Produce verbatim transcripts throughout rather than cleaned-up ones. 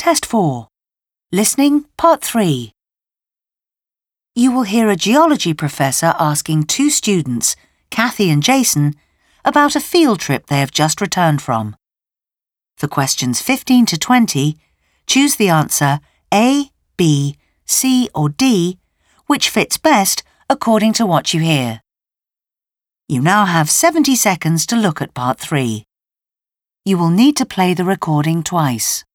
Test four. Listening, Part three. You will hear a geology professor asking two students, Kathy and Jason, about a field trip they have just returned from. For questions fifteen to twenty, choose the answer A, B, C or D, which fits best according to what you hear. You now have seventy seconds to look at Part three. You will need to play the recording twice.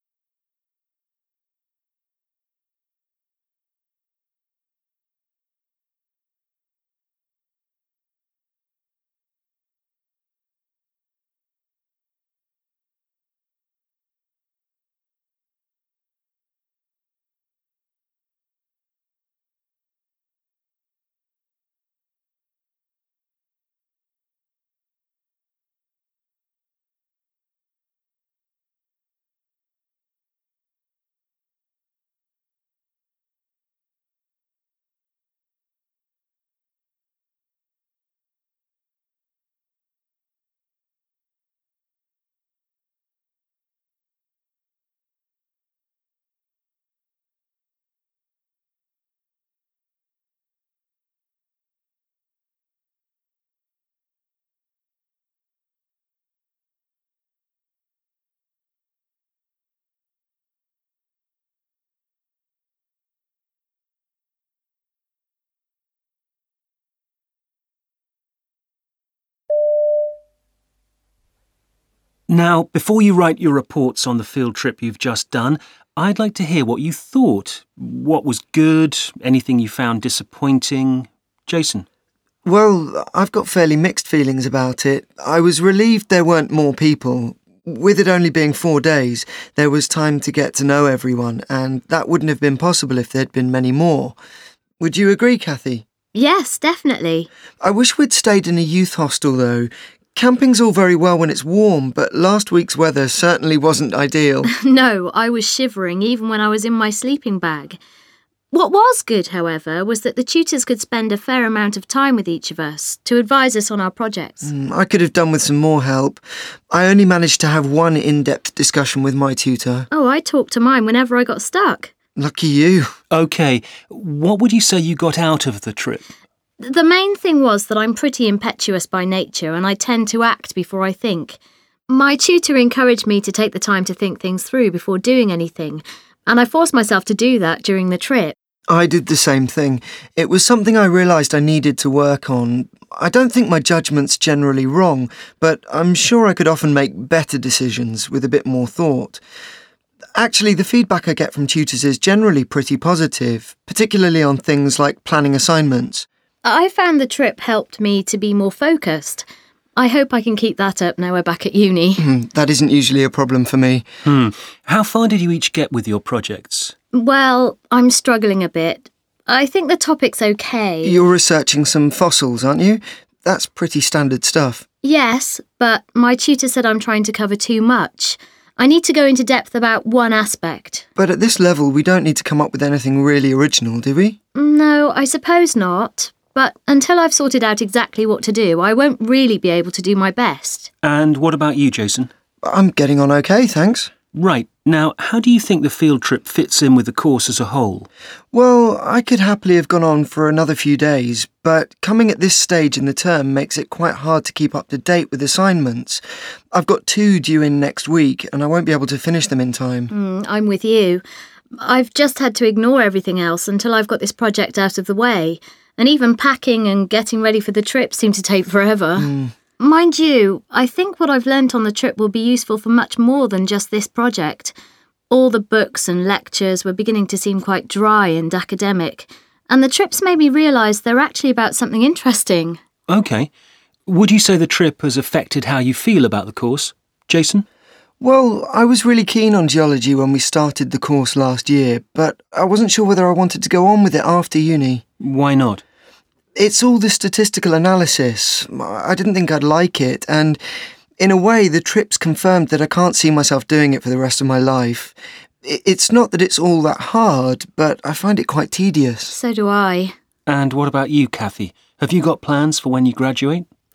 Now, before you write your reports on the field trip you've just done, I'd like to hear what you thought. What was good? Anything you found disappointing? Jason? Well, I've got fairly mixed feelings about it. I was relieved there weren't more people. With it only being four days, there was time to get to know everyone, and that wouldn't have been possible if there'd been many more. Would you agree, Kathy? Yes, definitely. I wish we'd stayed in a youth hostel, though. Camping's all very well when it's warm, but last week's weather certainly wasn't ideal. No, I was shivering even when I was in my sleeping bag. What was good, however, was that the tutors could spend a fair amount of time with each of us to advise us on our projects. Mm, I could have done with some more help. I only managed to have one in-depth discussion with my tutor. Oh, I talked to mine whenever I got stuck. Lucky you. OK, what would you say you got out of the trip? The main thing was that I'm pretty impetuous by nature and I tend to act before I think. My tutor encouraged me to take the time to think things through before doing anything, and I forced myself to do that during the trip. I did the same thing. It was something I realised I needed to work on. I don't think my judgment's generally wrong, but I'm sure I could often make better decisions with a bit more thought. Actually, the feedback I get from tutors is generally pretty positive, particularly on things like planning assignments. I found the trip helped me to be more focused. I hope I can keep that up now we're back at uni. That isn't usually a problem for me. Hmm. How far did you each get with your projects? Well, I'm struggling a bit. I think the topic's okay. You're researching some fossils, aren't you? That's pretty standard stuff. Yes, but my tutor said I'm trying to cover too much. I need to go into depth about one aspect. But at this level, we don't need to come up with anything really original, do we? No, I suppose not. But until I've sorted out exactly what to do, I won't really be able to do my best. And what about you, Jason? I'm getting on okay, thanks. Right. Now, how do you think the field trip fits in with the course as a whole? Well, I could happily have gone on for another few days, but coming at this stage in the term makes it quite hard to keep up to date with assignments. I've got two due in next week, and I won't be able to finish them in time. Mm, I'm with you. I've just had to ignore everything else until I've got this project out of the way. And even packing and getting ready for the trip seem to take forever. Mm. Mind you, I think what I've learnt on the trip will be useful for much more than just this project. All the books and lectures were beginning to seem quite dry and academic, and the trips made me realise they're actually about something interesting. OK. Would you say the trip has affected how you feel about the course? Jason? Well, I was really keen on geology when we started the course last year, but I wasn't sure whether I wanted to go on with it after uni. Why not? It's all the statistical analysis. I didn't think I'd like it, and in a way, the trip's confirmed that I can't see myself doing it for the rest of my life. It's not that it's all that hard, but I find it quite tedious. So do I. And what about you, Kathy? Have you got plans for when you graduate?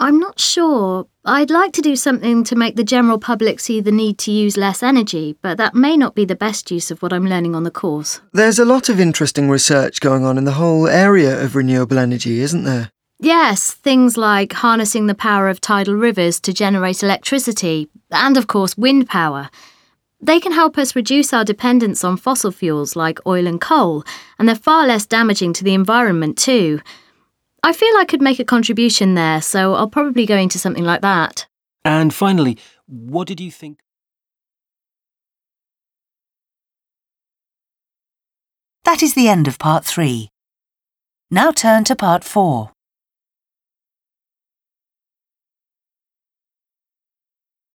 I'm not sure. I'd like to do something to make the general public see the need to use less energy, but that may not be the best use of what I'm learning on the course. There's a lot of interesting research going on in the whole area of renewable energy, isn't there? Yes, things like harnessing the power of tidal rivers to generate electricity, and of course wind power. They can help us reduce our dependence on fossil fuels like oil and coal, and they're far less damaging to the environment too. I feel I could make a contribution there, so I'll probably go into something like that. And finally, what did you think? That is the end of part three. Now turn to part four.